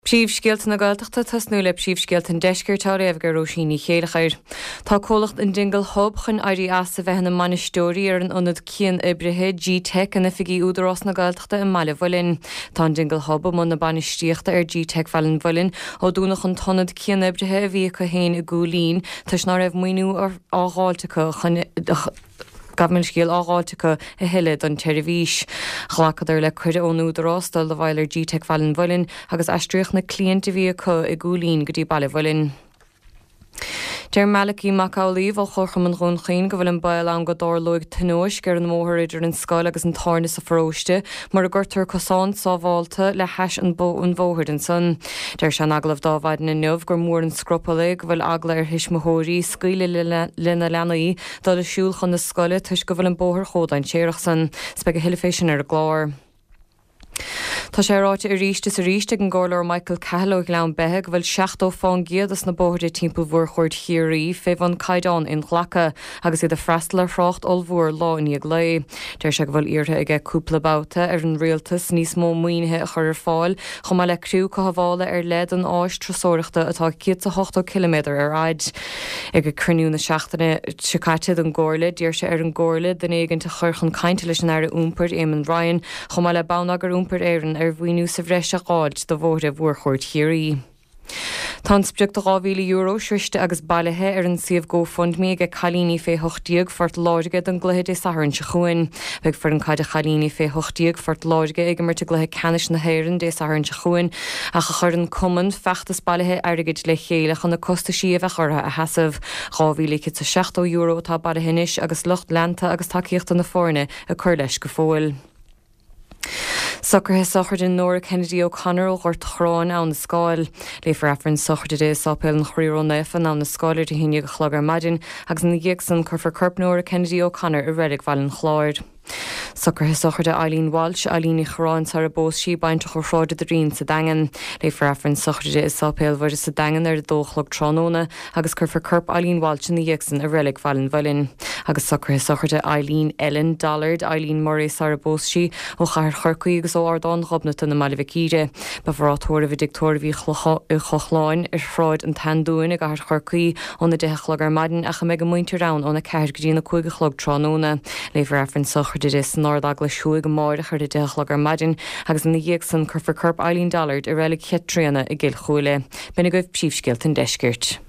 Príomhscéalta na Gaeltachta tasnú le príomhscéalta an deisceirtá raibh gur Róisíní chéadchair. Tá cólacht an jingle hub chun airí as a bheith na manistóirí ar an ionad cían ibrithe G-Tech an ifigí údarrás na Gaeltachta in Mala Bhuilinn. Tá an jingle hub am na banistíochta ar G-Tech Bhealin Bhuilinn ó dúnach an tonad cían ibrithe a bhí go héin i gúlín tus ná raibh muoinú ágáilteacha chun Gavmin scéal ágáilteacha a hiile don teirihís. Chlacadar le cuide ón údarrástal le bhailir G-Tech Bhealin Bhuilinn agus aistríoch na clianta bhí acu i gúlín go dtí Balla Bhuilinn. Deir Malachi Macaulay bhil chorcham an gún chin go bhfuil an bail an go dárlóig tanóis gur an móthir idir an scoil agus an tarna sa fróiste mar a gurtar cosán sábháilta le heis an bóthir an son. Deir se an aglah dábhaid na neamh gur mór an scropalig go bhfuil agla ar hismóthóirí scaoile lena leanaí dá le siúil chun na scoile tuis go bhfuil an bóthir chódain séireach san spe go hiliféisisin ar a glár. Tá sé ráite a ríiste sa ríiste an gálar Michael Cahill lean bethe go bhfuil 16 fáin giadas na bóthir timppla bhuair chuirt chiaí fé van caiidán in Ghlacha agus iad a freistal ar frácht olbhúr lá in ag lei. Deir se go bhfuil iartha ige cúplabáta ar an rialtas níos mó muoinethe a chur ar fáil chum le cruú go bhála ar lead an áis trasóireachta atá 108 km ar aid. Ag go cruniú na seachtainna sicaitead an ggóirla dír se ar an ggóirla den éigeanta churchan cainte leis an air úmpert Éamon Ryan chum le bánagar úmpert éireann ar bhuiinú sa bhreis a gáid do bhór a bhuair chuirt chiaí. Tá spreacht €2,000 sriiste agus bailithe ar an siomh GoFundMe ag chalíní fé hochtíag fort láige don gluhead é saharann se chuin. Beg for an caide chalíní fé hochtíag fort láige ag mar gluthe canis na héirann dé saharann se chuin a chur an cuman feachtas bailithe airgid le chéile chun na costa siomh a churtha a heasamh €2,060 tá bailithinis agus lucht lenta agus takeíochta na fórne a chur leis go fóil. Sucrthe sochard in Nora Kennedy O'Connor ó ghort chráin an na scáil. Léifar affran sochard é sápéil an chríú nefan an na scáir de híine go chlogar maidin agus na ghiag san chur corp Nora Kennedy O'Connor i Reddick Bhealin chláir. Sucrthe sochard a Eileen Walsh, Eileen chráin sa a bós sí baint chu chráide de rín sa dagan. Léifar affran sochard is sápéil bhar sa dagan ar dóchlog trónóna agus chur corp Eileen Walsh in na ghiag san i Reddick Bhealin Bhuilinn. Agus sucrthe sochard a Eileen Ellen Dollard, Eileen Murray sa a bós sí ó char chorcaí agus ó ardán robnata na Malivicíide. Ba bhrátóir a bhí dictóir bhí chochláin ar fráid an tandúin ag ar chorcaí ó na deachlog ar maidin a cha mé go muinte rán ó na ceir go dtí na chuige chlog trónóna. Léifar affran sochard is nárdag le siúig go máide chuir de deachlog ar maidin agus na dhéag san chur corp Eileen Dollard i réile chétrianna i gcéil chuile. Bena goibh príomhscéalta an deiscirt.